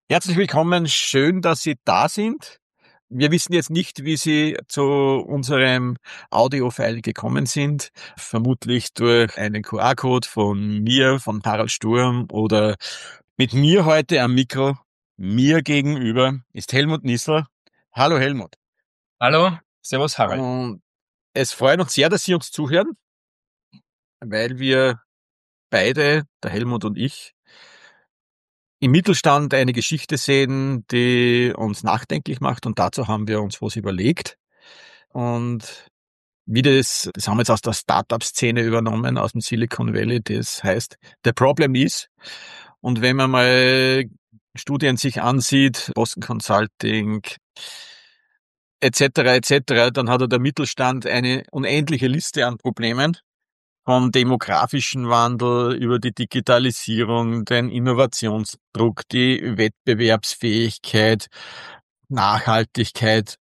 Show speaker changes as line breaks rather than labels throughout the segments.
Herzlich willkommen, schön, dass Sie da sind. Wir wissen jetzt nicht, wie Sie zu unserem Audiofile gekommen sind. Vermutlich durch einen QR-Code von mir, von Harald Sturm oder mit mir heute am Mikro. Mir gegenüber ist Helmut Nissl. Hallo Helmut.
Hallo, Servus Harald.
Und es freut uns sehr, dass Sie uns zuhören, weil wir beide, der Helmut und ich, im Mittelstand eine Geschichte sehen, die uns nachdenklich macht, und dazu haben wir uns was überlegt. Und das haben wir jetzt aus der Startup-Szene übernommen, aus dem Silicon Valley, das heißt, the problem is. Und wenn man mal Studien sich ansieht, Boston Consulting, etc., dann hat der Mittelstand eine unendliche Liste an Problemen. Vom demografischen Wandel über die Digitalisierung, den Innovationsdruck, die Wettbewerbsfähigkeit, Nachhaltigkeit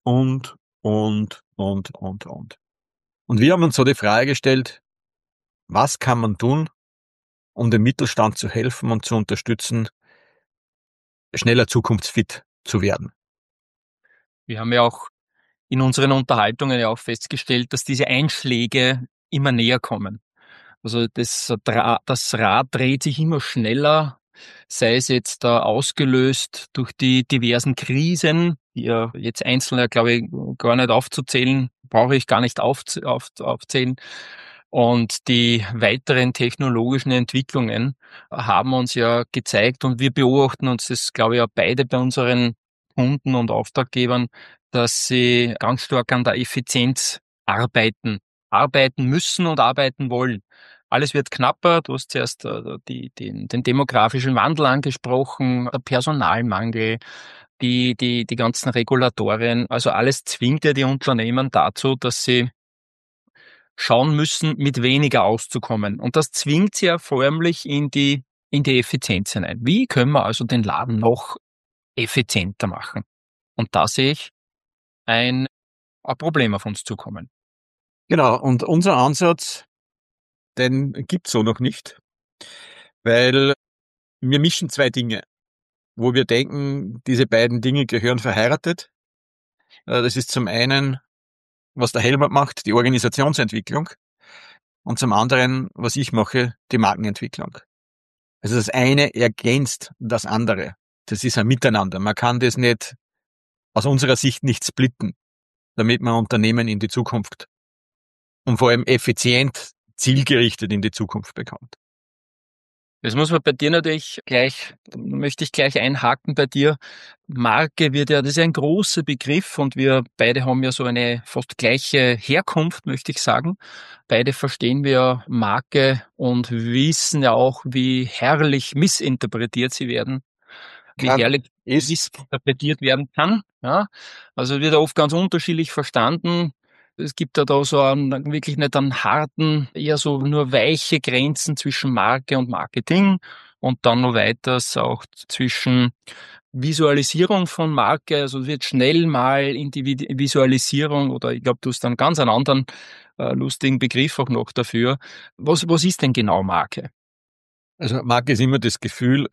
und. Und wir haben uns so die Frage gestellt, was kann man tun, um dem Mittelstand zu helfen und zu unterstützen, schneller zukunftsfit zu werden?
Wir haben ja auch in unseren Unterhaltungen ja auch festgestellt, dass diese Einschläge immer näher kommen. Also das Rad dreht sich immer schneller, sei es jetzt ausgelöst durch die diversen Krisen, die ja jetzt einzeln, glaube ich, gar nicht aufzuzählen, brauche ich gar nicht aufzählen. Und die weiteren technologischen Entwicklungen haben uns ja gezeigt, und wir beobachten uns das, glaube ich, auch beide bei unseren Kunden und Auftraggebern, dass sie ganz stark an der Effizienz arbeiten müssen und arbeiten wollen. Alles wird knapper. Du hast zuerst den demografischen Wandel angesprochen, der Personalmangel, die ganzen Regulatorien. Also alles zwingt ja die Unternehmen dazu, dass sie schauen müssen, mit weniger auszukommen. Und das zwingt sie ja förmlich in die Effizienz hinein. Wie können wir also den Laden noch effizienter machen? Und da sehe ich ein Problem auf uns zukommen.
Genau, und unser Ansatz, den gibt's so noch nicht, weil wir mischen zwei Dinge, wo wir denken, diese beiden Dinge gehören verheiratet. Das ist zum einen, was der Helmut macht, die Organisationsentwicklung, und zum anderen, was ich mache, die Markenentwicklung. Also das eine ergänzt das andere. Das ist ein Miteinander. Man kann das nicht, aus unserer Sicht nicht splitten, damit man Unternehmen in die Zukunft und vor allem effizient, zielgerichtet in die Zukunft bekommt.
Das muss man bei dir natürlich möchte ich gleich einhaken bei dir. Marke das ist ja ein großer Begriff, und wir beide haben ja so eine fast gleiche Herkunft, möchte ich sagen. Beide verstehen wir Marke und wissen ja auch, wie herrlich missinterpretiert sie werden, wie
Kann,
herrlich
ist,
missinterpretiert werden kann. Ja, also wird oft ganz unterschiedlich verstanden. Es gibt da so wirklich nicht einen harten, eher so nur weiche Grenzen zwischen Marke und Marketing, und dann noch weiters auch zwischen Visualisierung von Marke. Also wird schnell mal in die Visualisierung, oder ich glaube, du hast dann ganz einen anderen lustigen Begriff auch noch dafür. Was ist denn genau Marke?
also Marke ist immer das Gefühl,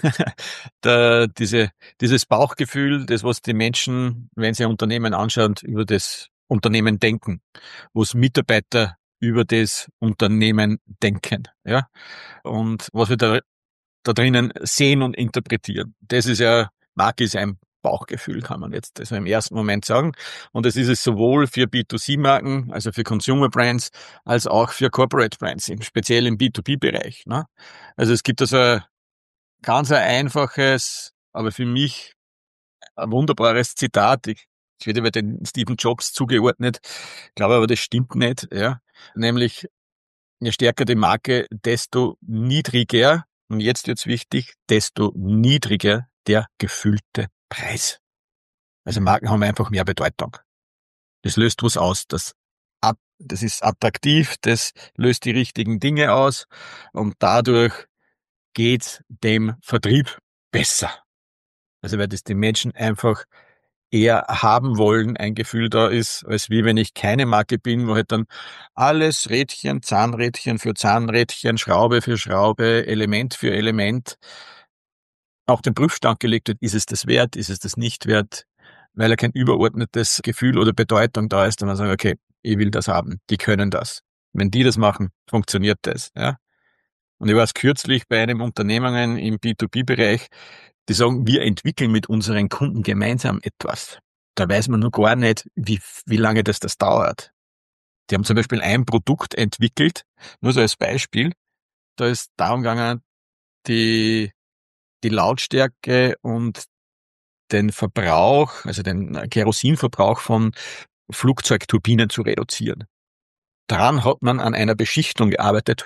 dieses Bauchgefühl, das, was die Menschen, wenn sie ein Unternehmen anschauen, über das Unternehmen denken, was Mitarbeiter über das Unternehmen denken, ja. Und was wir da drinnen sehen und interpretieren. Das ist ja, Marke ist ein Bauchgefühl, kann man jetzt also im ersten Moment sagen. Und das ist es sowohl für B2C-Marken, also für Consumer Brands, als auch für Corporate Brands, speziell im B2B-Bereich. Ne? Also es gibt also ganz ein einfaches, aber für mich ein wunderbares Zitat. Ich werde über den Steve Jobs zugeordnet, glaube aber, das stimmt nicht. Ja, nämlich, je stärker die Marke, desto niedriger, und jetzt wird's wichtig, desto niedriger der gefühlte Preis. Also
Mhm.
Marken haben einfach mehr Bedeutung. Das löst was aus. Das ist attraktiv, das löst die richtigen Dinge aus, und dadurch geht's dem Vertrieb besser. Also weil das die Menschen einfach eher haben wollen, ein Gefühl da ist, als wie wenn ich keine Marke bin, wo halt dann alles Rädchen, Zahnrädchen für Zahnrädchen, Schraube für Schraube, Element für Element auch den Prüfstand gelegt wird, ist es das wert, ist es das nicht wert, weil er kein überordnetes Gefühl oder Bedeutung da ist, dann man sagt, okay, ich will das haben, die können das. Wenn die das machen, funktioniert das. Ja? Und ich war kürzlich bei einem Unternehmen im B2B-Bereich, die sagen, wir entwickeln mit unseren Kunden gemeinsam etwas. Da weiß man noch gar nicht, wie lange das dauert. Die haben zum Beispiel ein Produkt entwickelt, nur so als Beispiel. Da ist darum gegangen, die Lautstärke und den Verbrauch, also den Kerosinverbrauch von Flugzeugturbinen zu reduzieren. Daran hat man an einer Beschichtung gearbeitet,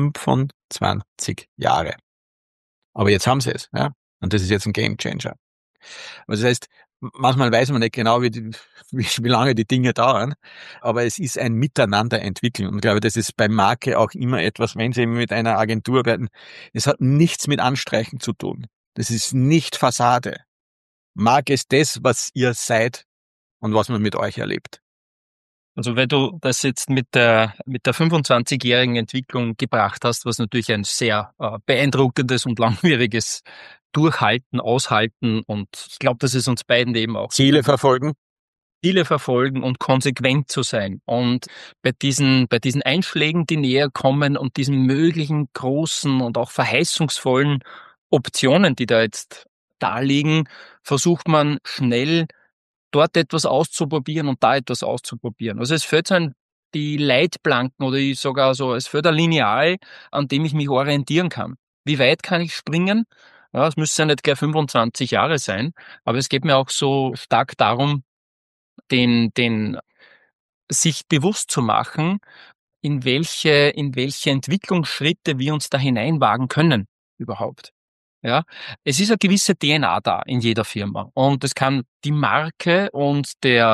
25 Jahre. Aber jetzt haben sie es, ja. Und das ist jetzt ein Gamechanger. Also das heißt, manchmal weiß man nicht genau, wie lange die Dinge dauern, aber es ist ein Miteinander entwickeln. Und ich glaube, das ist bei Marke auch immer etwas, wenn Sie mit einer Agentur arbeiten, es hat nichts mit Anstreichen zu tun. Das ist nicht Fassade. Marke ist das, was ihr seid und was man mit euch erlebt.
Also weil du das jetzt mit der 25-jährigen Entwicklung gebracht hast, was natürlich ein sehr beeindruckendes und langwieriges Durchhalten, Aushalten und ich glaube, dass es uns beiden eben auch
Ziele verfolgen.
Ziele verfolgen und konsequent zu sein. Und bei diesen Einschlägen, die näher kommen und diesen möglichen großen und auch verheißungsvollen Optionen, die da jetzt da liegen, versucht man schnell dort etwas auszuprobieren und da etwas auszuprobieren. Also es fehlt so die Leitplanken oder sogar so, es fehlt ein Lineal, an dem ich mich orientieren kann. Wie weit kann ich springen? Ja, es müsste ja nicht gleich 25 Jahre sein, aber es geht mir auch so stark darum, den sich bewusst zu machen, in welche Entwicklungsschritte wir uns da hineinwagen können überhaupt. Ja, es ist eine gewisse DNA da in jeder Firma und es kann die Marke und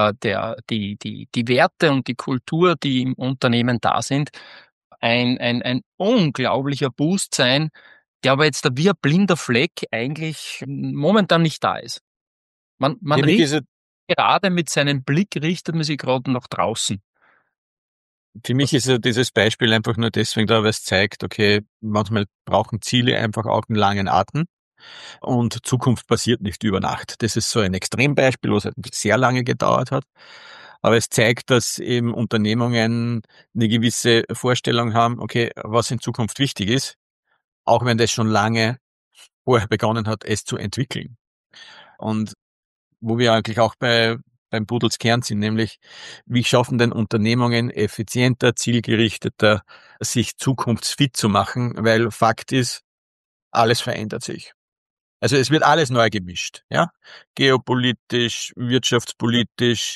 die Werte und die Kultur, die im Unternehmen da sind, ein unglaublicher Boost sein, der aber jetzt da wie ein blinder Fleck eigentlich momentan nicht da ist. Man
Für mich
richtet
ist es,
gerade mit seinem Blick richtet man sich gerade nach draußen.
für mich ist ja dieses Beispiel einfach nur deswegen da, weil es zeigt, okay, manchmal brauchen Ziele einfach auch einen langen Atem und Zukunft passiert nicht über Nacht. Das ist so ein Extrembeispiel, was halt sehr lange gedauert hat. Aber es zeigt, dass eben Unternehmungen eine gewisse Vorstellung haben, okay, was in Zukunft wichtig ist, auch wenn das schon lange vorher begonnen hat, es zu entwickeln. Und wo wir eigentlich auch beim Pudels Kern sind, nämlich wie schaffen denn Unternehmungen effizienter, zielgerichteter, sich zukunftsfit zu machen, weil Fakt ist, alles verändert sich. Also es wird alles neu gemischt, ja? Geopolitisch, wirtschaftspolitisch,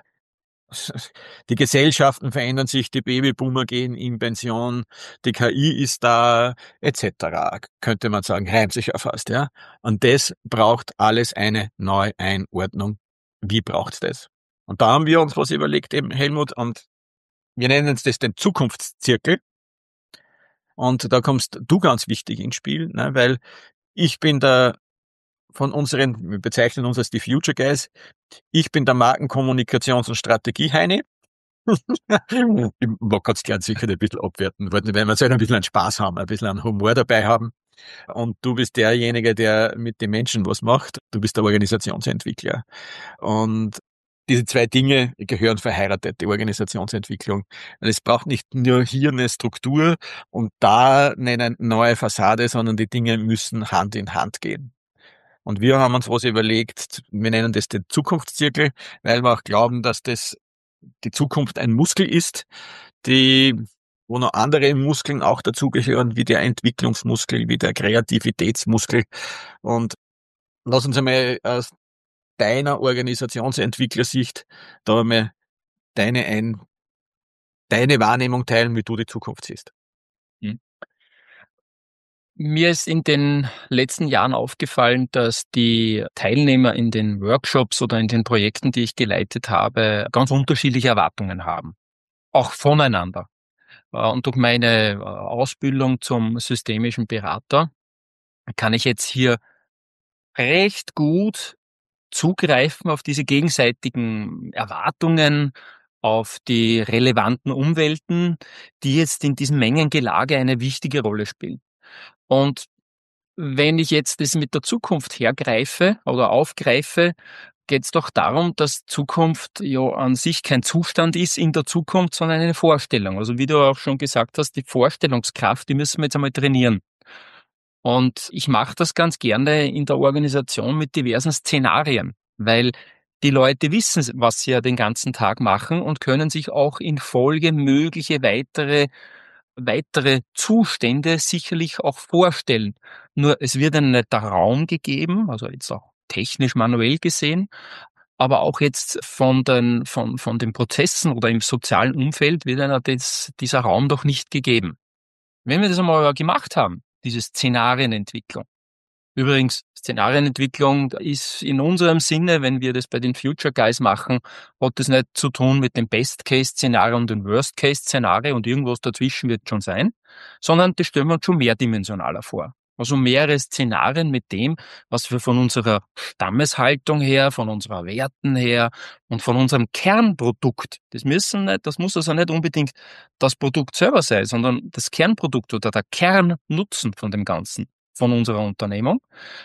die Gesellschaften verändern sich, die Babyboomer gehen in Pension, die KI ist da, etc. Könnte man sagen, reimt sich ja fast, ja. Und das braucht alles eine Neueinordnung. Wie braucht's das? Und da haben wir uns was überlegt, eben Helmut, und wir nennen uns das den Zukunftszirkel. Und da kommst du ganz wichtig ins Spiel, ne, weil ich bin da von unseren, wir bezeichnen uns als die Future Guys, ich bin der Markenkommunikations- und Strategie-Heini. Ich mag ganz gern sicher ein bisschen abwerten, weil wir sollen ein bisschen einen Spaß haben, ein bisschen einen Humor dabei haben. Und du bist derjenige, der mit den Menschen was macht. Du bist der Organisationsentwickler. Und diese zwei Dinge gehören verheiratet, die Organisationsentwicklung. Und es braucht nicht nur hier eine Struktur und da eine neue Fassade, sondern die Dinge müssen Hand in Hand gehen. Und wir haben uns was überlegt, wir nennen das den Zukunftszirkel, weil wir auch glauben, dass das die Zukunft ein Muskel ist, wo noch andere Muskeln auch dazugehören, wie der Entwicklungsmuskel, wie der Kreativitätsmuskel. Und lass uns einmal aus deiner Organisationsentwicklersicht da einmal deine, deine Wahrnehmung teilen, wie du die Zukunft siehst.
Hm. Mir ist in den letzten Jahren aufgefallen, dass die Teilnehmer in den Workshops oder in den Projekten, die ich geleitet habe, ganz unterschiedliche Erwartungen haben. Auch voneinander. Und durch meine Ausbildung zum systemischen Berater kann ich jetzt hier recht gut zugreifen auf diese gegenseitigen Erwartungen, auf die relevanten Umwelten, die jetzt in diesem Mengengelage eine wichtige Rolle spielen. Und wenn ich jetzt das mit der Zukunft hergreife oder aufgreife, geht es doch darum, dass Zukunft ja an sich kein Zustand ist in der Zukunft, sondern eine Vorstellung. Also wie du auch schon gesagt hast, die Vorstellungskraft, die müssen wir jetzt einmal trainieren. Und ich mache das ganz gerne in der Organisation mit diversen Szenarien, weil die Leute wissen, was sie ja den ganzen Tag machen und können sich auch in Folge mögliche weitere Zustände sicherlich auch vorstellen. Nur es wird ihnen nicht der Raum gegeben, also jetzt auch technisch manuell gesehen, aber auch jetzt von den Prozessen oder im sozialen Umfeld wird ihnen dieser Raum doch nicht gegeben. Wenn wir das einmal gemacht haben, diese Szenarienentwicklung. Übrigens, Szenarienentwicklung ist in unserem Sinne, wenn wir das bei den Future Guys machen, hat das nicht zu tun mit dem Best-Case-Szenario und dem Worst-Case-Szenario und irgendwas dazwischen wird schon sein, sondern das stellen wir uns schon mehrdimensionaler vor. Also mehrere Szenarien mit dem, was wir von unserer Stammeshaltung her, von unserer Werten her und von unserem Kernprodukt, das muss also nicht unbedingt das Produkt selber sein, sondern das Kernprodukt oder der Kernnutzen von dem Ganzen, von unserer Unternehmung.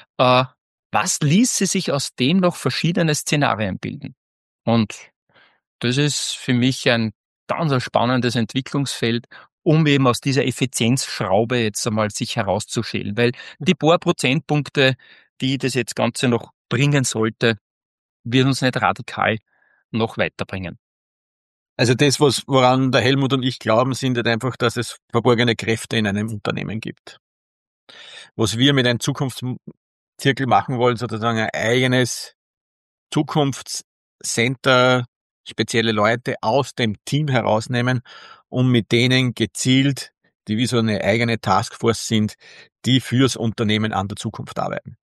Was ließe sich aus dem noch verschiedene Szenarien bilden? Und das ist für mich ein ganz spannendes Entwicklungsfeld, um eben aus dieser Effizienzschraube jetzt einmal sich herauszuschälen. Weil die paar Prozentpunkte, die das jetzt Ganze noch bringen sollte, wird uns nicht radikal noch weiterbringen.
Also das, woran der Helmut und ich glauben, sind halt einfach, dass es verborgene Kräfte in einem Unternehmen gibt. Was wir mit einem Zukunftszirkel machen wollen, sozusagen ein eigenes Zukunftscenter, spezielle Leute aus dem Team herausnehmen, um mit denen gezielt, die wie so eine eigene Taskforce sind, die fürs Unternehmen an der Zukunft arbeiten.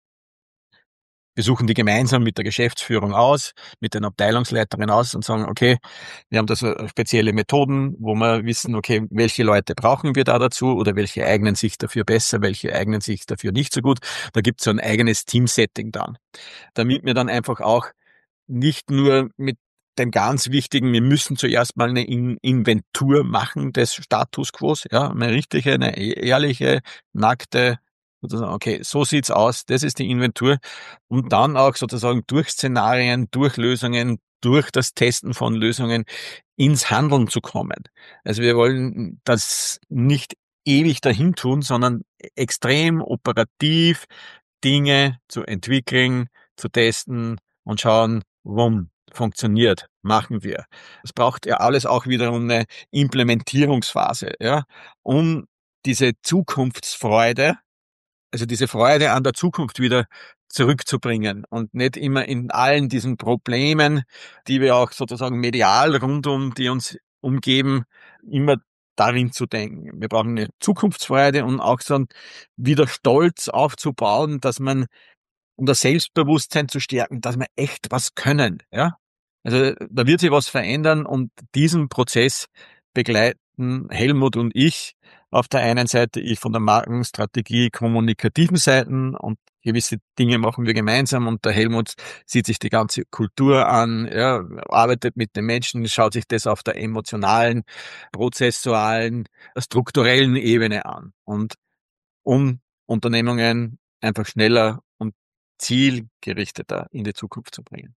Wir suchen die gemeinsam mit der Geschäftsführung aus, mit den Abteilungsleiterinnen aus und sagen, okay, wir haben da so spezielle Methoden, wo wir wissen, okay, welche Leute brauchen wir da dazu oder welche eignen sich dafür besser, welche eignen sich dafür nicht so gut. Da gibt es so ein eigenes Teamsetting dann, damit wir dann einfach auch nicht nur mit dem ganz wichtigen, wir müssen zuerst mal eine Inventur machen des Status Quo, ja, eine richtige, eine ehrliche, nackte, sozusagen, okay, so sieht's aus, das ist die Inventur, und dann auch sozusagen durch Szenarien, durch Lösungen, durch das Testen von Lösungen ins Handeln zu kommen. Also wir wollen das nicht ewig dahin tun, sondern extrem operativ Dinge zu entwickeln, zu testen und schauen, funktioniert, machen wir. Es braucht ja alles auch wiederum eine Implementierungsphase, ja, um diese Zukunftsfreude, also diese Freude an der Zukunft wieder zurückzubringen und nicht immer in allen diesen Problemen, die wir auch sozusagen medial rund um die uns umgeben, immer darin zu denken. Wir brauchen eine Zukunftsfreude und auch so wieder Stolz aufzubauen, dass man, um das Selbstbewusstsein zu stärken, dass wir echt was können, ja. Also da wird sich was verändern und diesen Prozess begleiten Helmut und ich. Auf der einen Seite ich von der Markenstrategie kommunikativen Seiten und gewisse Dinge machen wir gemeinsam und der Helmut sieht sich die ganze Kultur an, ja, arbeitet mit den Menschen, schaut sich das auf der emotionalen, prozessualen, strukturellen Ebene an. Und um Unternehmungen einfach schneller und zielgerichteter in die Zukunft zu bringen.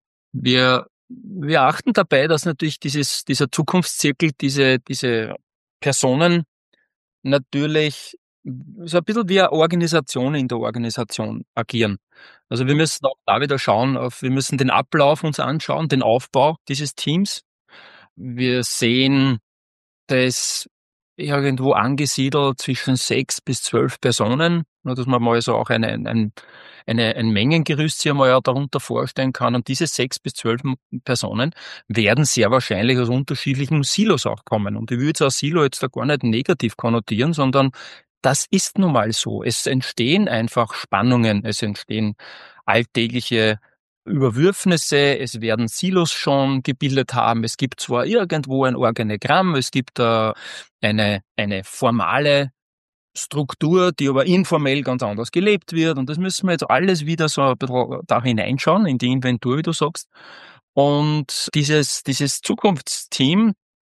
Wir achten dabei, dass natürlich dieser Zukunftszirkel, diese Personen natürlich so ein bisschen wie eine Organisation in der Organisation agieren. Also wir müssen auch da wieder schauen, wir müssen den Ablauf uns anschauen, den Aufbau dieses Teams. Wir sehen das irgendwo angesiedelt zwischen 6 bis 12 Personen, nur dass man mal so auch ein Mengengerüst hier mal ja darunter vorstellen kann. Und diese 6 bis 12 Personen werden sehr wahrscheinlich aus unterschiedlichen Silos auch kommen. Und ich würde jetzt auch Silo jetzt da gar nicht negativ konnotieren, sondern das ist nun mal so. Es entstehen einfach Spannungen, es entstehen alltägliche Überwürfnisse, es werden Silos schon gebildet haben. Es gibt zwar irgendwo ein Organigramm, es gibt eine formale Struktur, die aber informell ganz anders gelebt wird. Und das müssen wir jetzt alles wieder so ein bisschen da hineinschauen, in die Inventur, wie du sagst. Und dieses Zukunftsteam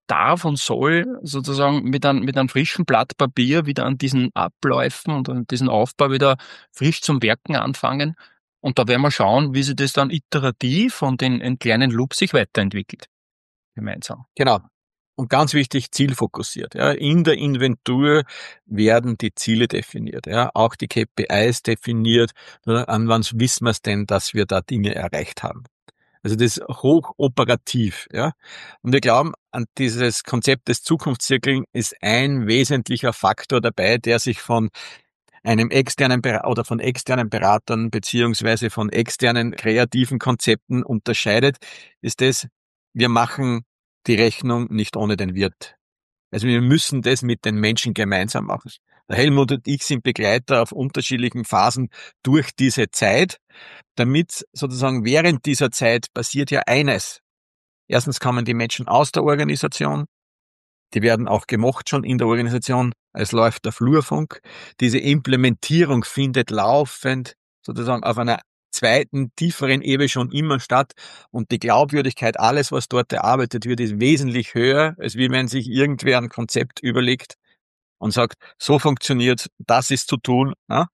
darf und soll sozusagen mit einem frischen Blatt Papier wieder an diesen Abläufen und an diesen Aufbau wieder frisch zum Werken anfangen. Und da werden wir schauen, wie sich das dann iterativ und in kleinen Loops sich weiterentwickelt. Gemeinsam.
Genau. Und ganz wichtig, zielfokussiert. Ja. In der Inventur werden die Ziele definiert. Ja. Auch die KPIs definiert. An wann wissen wir es denn, dass wir da Dinge erreicht haben? Also das ist hochoperativ. Ja. Und wir glauben, an dieses Konzept des Zukunftszirkeln ist ein wesentlicher Faktor dabei, der sich von einem externen oder von externen Beratern beziehungsweise von externen kreativen Konzepten unterscheidet, ist das, wir machen die Rechnung nicht ohne den Wirt. Also wir müssen das mit den Menschen gemeinsam machen. Der Helmut und ich sind Begleiter auf unterschiedlichen Phasen durch diese Zeit, damit sozusagen während dieser Zeit passiert ja eines. Erstens kommen die Menschen aus der Organisation, die werden auch gemocht schon in der Organisation. Es läuft der Flurfunk. Diese Implementierung findet laufend sozusagen auf einer zweiten, tieferen Ebene schon immer statt. Und die Glaubwürdigkeit, alles, was dort erarbeitet wird, ist wesentlich höher, als wie wenn sich irgendwer ein Konzept überlegt und sagt, so funktioniert, das ist zu tun. Ja?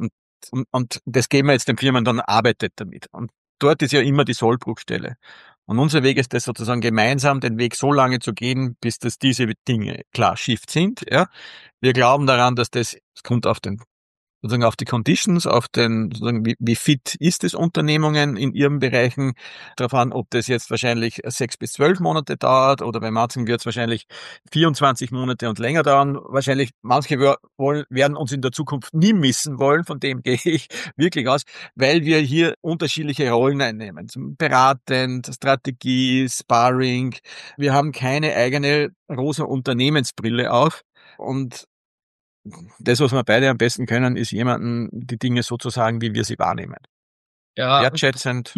Und das geben wir jetzt den Firmen, dann arbeitet damit. Und dort ist ja immer die Sollbruchstelle. Und unser Weg ist es sozusagen gemeinsam, den Weg so lange zu gehen, bis dass diese Dinge klar Shift sind. Ja. Wir glauben daran, dass das, es kommt auf den, sozusagen auf die Conditions, auf den, sozusagen, wie fit ist es Unternehmungen in ihren Bereichen, darauf an, ob das jetzt wahrscheinlich 6 bis 12 Monate dauert oder bei manchen wird es wahrscheinlich 24 Monate und länger dauern. Wahrscheinlich manche werden uns in der Zukunft nie missen wollen, von dem gehe ich wirklich aus, weil wir hier unterschiedliche Rollen einnehmen. Zum Beratend, Strategie, Sparring. Wir haben keine eigene rosa Unternehmensbrille auf und das, was wir beide am besten können, ist jemanden die Dinge so zu sagen, wie wir sie wahrnehmen.
Ja,
Wertschätzend.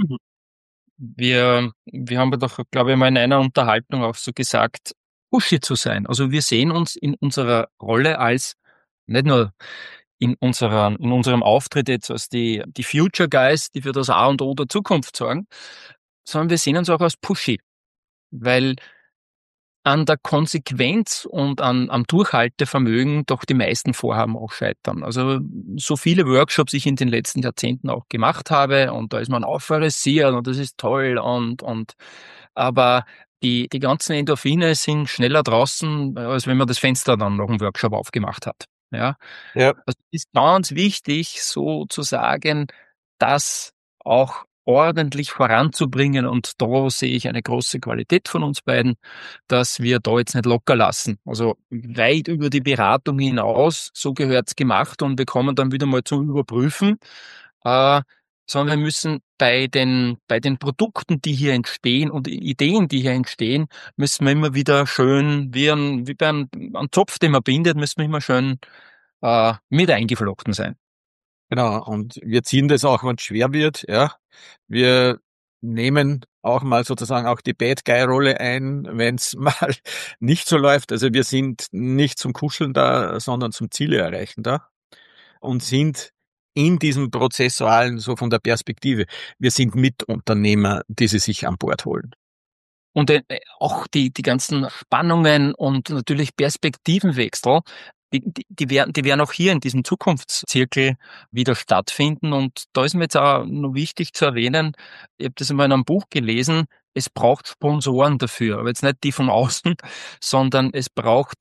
wir haben doch, glaube ich, mal in einer Unterhaltung auch so gesagt, pushy zu sein. Also wir sehen uns in unserer Rolle als nicht nur in unserem Auftritt jetzt als die Future Guys, die für das A und O der Zukunft sorgen, sondern wir sehen uns auch als pushy, weil an der Konsequenz und am Durchhaltevermögen doch die meisten Vorhaben auch scheitern. Also so viele Workshops ich in den letzten Jahrzehnten auch gemacht habe und da ist man euphorisiert und das ist toll und aber die ganzen Endorphine sind schneller draußen, als wenn man das Fenster dann noch im Workshop aufgemacht hat. Ja,
Ja,
also es ist ganz wichtig, sozusagen, das auch ordentlich voranzubringen. Und da sehe ich eine große Qualität von uns beiden, dass wir da jetzt nicht locker lassen. Also weit über die Beratung hinaus, so gehört's gemacht und wir kommen dann wieder mal zum Überprüfen. Äh, Sondern wir müssen bei den Produkten, die hier entstehen und Ideen, die hier entstehen, müssen wir immer wieder schön, wie bei einem Zopf, den man bindet, müssen wir immer schön mit eingeflochten sein.
genau. Und wir ziehen das auch, wenn es schwer wird. Ja, wir nehmen auch mal sozusagen auch die Bad Guy Rolle ein, wenn es mal nicht so läuft. Also wir sind nicht zum Kuscheln da, sondern zum Ziele erreichen da und sind in diesem Prozessualen so von der Perspektive. Wir sind Mitunternehmer, die sie sich an Bord holen.
Und auch die ganzen Spannungen und natürlich Perspektivenwechsel, die werden auch hier in diesem Zukunftszirkel wieder stattfinden. Und da ist mir jetzt auch noch wichtig zu erwähnen, ich habe das einmal in einem Buch gelesen, es braucht Sponsoren dafür, aber jetzt nicht die von außen, sondern es braucht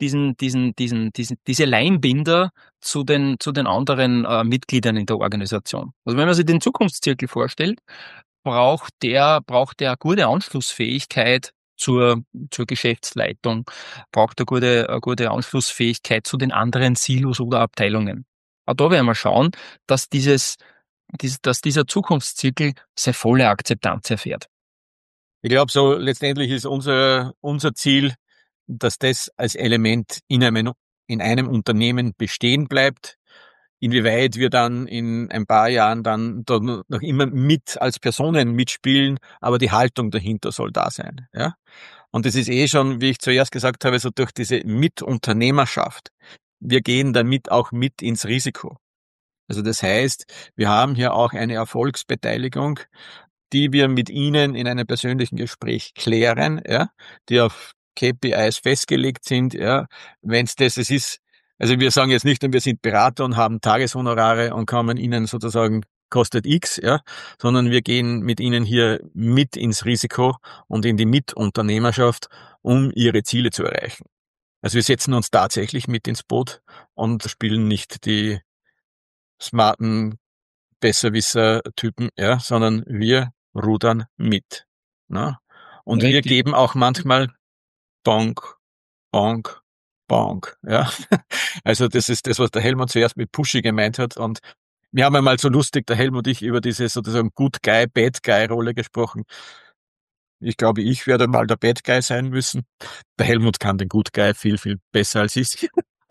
diese Leinbinder zu den anderen Mitgliedern in der Organisation. Also wenn man sich den Zukunftszirkel vorstellt, braucht der gute Anschlussfähigkeit zur Geschäftsleitung, braucht eine gute Anschlussfähigkeit zu den anderen Silos oder Abteilungen. Auch da werden wir schauen, dass dass dieser Zukunftszirkel seine volle Akzeptanz erfährt.
Ich glaube, so letztendlich ist unser Ziel, dass das als Element in einem Unternehmen bestehen bleibt. Inwieweit wir dann in ein paar Jahren dann noch immer mit als Personen mitspielen, aber die Haltung dahinter soll da sein. Ja? Und das ist schon, wie ich zuerst gesagt habe, so durch diese Mitunternehmerschaft. Wir gehen damit auch mit ins Risiko. Also das heißt, wir haben hier auch eine Erfolgsbeteiligung, die wir mit Ihnen in einem persönlichen Gespräch klären, ja, die auf KPIs festgelegt sind, ja, wenn es ist, also wir sagen jetzt nicht, wir sind Berater und haben Tageshonorare und kommen ihnen sozusagen kostet X, ja, sondern wir gehen mit ihnen hier mit ins Risiko und in die Mitunternehmerschaft, um ihre Ziele zu erreichen. Also wir setzen uns tatsächlich mit ins Boot und spielen nicht die smarten Besserwisser-Typen, ja, sondern wir rudern mit. Ne? Und wir
Richtig.
geben auch manchmal Bonk, Bonk, Bonk. Ja? Also das ist das, was der Helmut zuerst mit Pushy gemeint hat. Und wir haben einmal so lustig, der Helmut und ich, über diese sozusagen Good Guy, Bad Guy Rolle gesprochen. Ich glaube, ich werde mal der Bad Guy sein müssen. Der Helmut kann den Good Guy viel, viel besser als ich.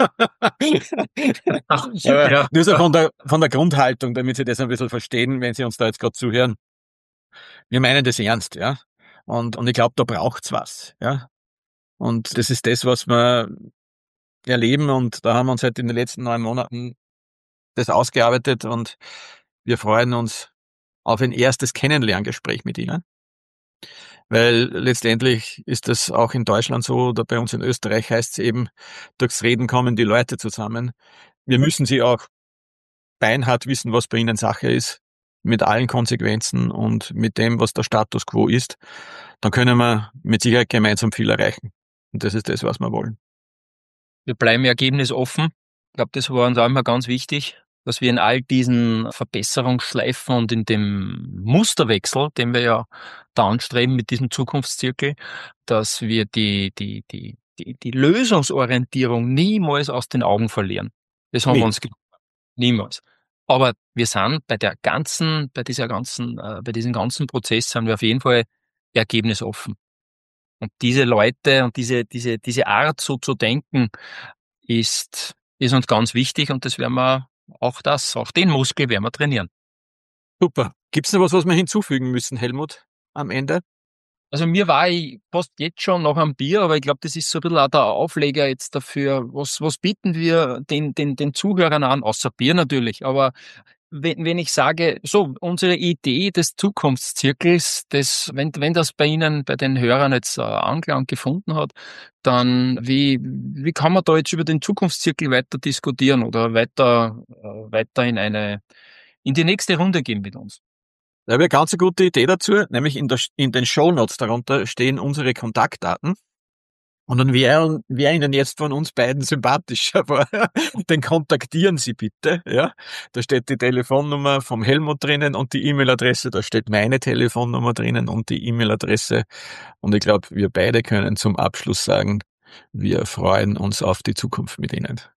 Aber
Ja.
nur so von der Grundhaltung, damit Sie das ein bisschen verstehen, wenn Sie uns da jetzt gerade zuhören. Wir meinen das ernst, ja. Und ich glaube, da braucht's was, ja. Und das ist das, was wir erleben. Und da haben wir uns halt in den letzten 9 Monaten das ausgearbeitet und wir freuen uns auf ein erstes Kennenlerngespräch mit Ihnen. Weil letztendlich ist das auch in Deutschland so, oder bei uns in Österreich heißt es eben, durchs Reden kommen die Leute zusammen. Wir müssen sie auch beinhart wissen, was bei ihnen Sache ist, mit allen Konsequenzen und mit dem, was der Status quo ist. Dann können wir mit Sicherheit gemeinsam viel erreichen. Und das ist das, was wir wollen.
Wir bleiben ergebnisoffen. Ich glaube, das war uns auch immer ganz wichtig, dass wir in all diesen Verbesserungsschleifen und in dem Musterwechsel, den wir ja da anstreben mit diesem Zukunftszirkel, dass wir die Lösungsorientierung niemals aus den Augen verlieren. Das haben wir
Nie.
uns niemals. Aber wir sind bei diesem ganzen Prozess sind wir auf jeden Fall ergebnisoffen. Und diese Leute und diese Art so zu denken ist uns ganz wichtig und das werden wir auch den Muskel werden wir trainieren.
Super. Gibt's noch was wir hinzufügen müssen, Helmut, am Ende?
Also mir war ich fast jetzt schon noch am Bier, aber ich glaube, das ist so ein bisschen auch der Aufleger jetzt dafür. Was bieten wir den Zuhörern an, außer Bier natürlich, aber wenn ich sage, so, unsere Idee des Zukunftszirkels, wenn das bei Ihnen, bei den Hörern jetzt Anklang gefunden hat, dann wie kann man da jetzt über den Zukunftszirkel weiter diskutieren oder weiter in die nächste Runde gehen mit uns?
Da habe ich eine ganz gute Idee dazu, nämlich in den Shownotes darunter stehen unsere Kontaktdaten. Und dann wer Ihnen jetzt von uns beiden sympathischer war, den kontaktieren Sie bitte, ja. Da steht die Telefonnummer vom Helmut drinnen und die E-Mail-Adresse, da steht meine Telefonnummer drinnen und die E-Mail-Adresse. Und ich glaube, wir beide können zum Abschluss sagen, wir freuen uns auf die Zukunft mit Ihnen.